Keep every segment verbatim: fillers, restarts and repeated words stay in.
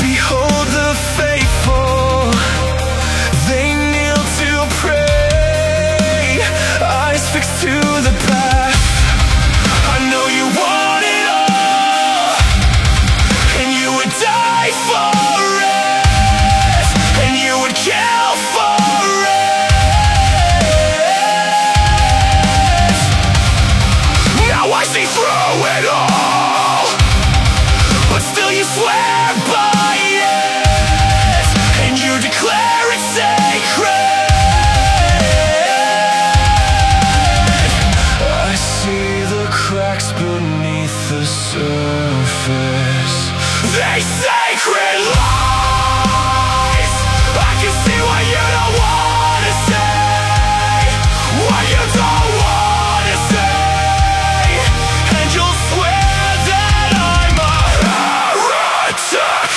Behold the faithful, they kneel to pray, eyes fixed to the past. I know you want it all, and you would die for it, and you would kill for it. Now I see through it all, but still you swear by it, and you declare it sacred. I see the cracks beneath the surface. They sacred lies. I can see what you don't wanna say, what you don't wanna say, and you'll swear that I'm a heretic.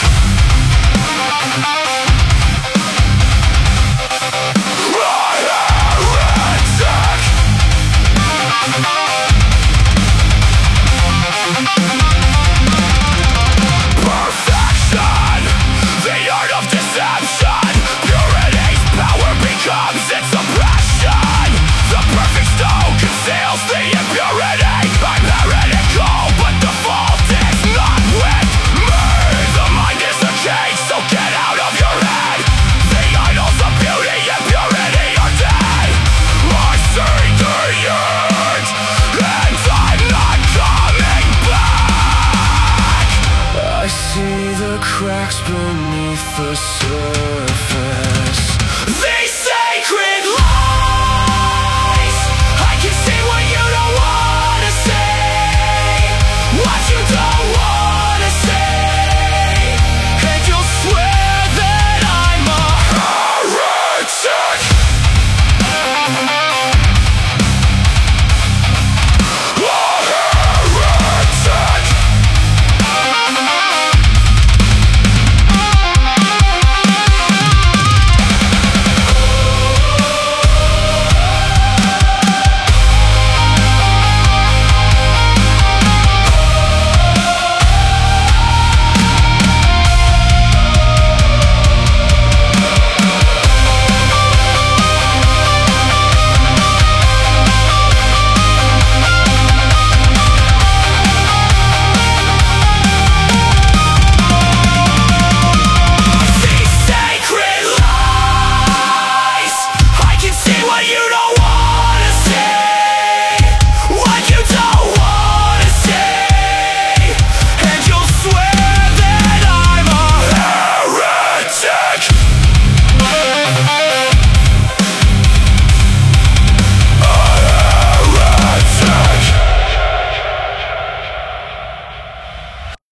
Perfection, the art of deception. Purity's power becomes its oppression. The perfect stone conceals the impurity. I'm heretical, but the fault is not with me. The mind is a cage, so get out of your head. The idols of beauty and purity are dead. I see the end, and I'm not coming back. I see the cracks beneath the surface. The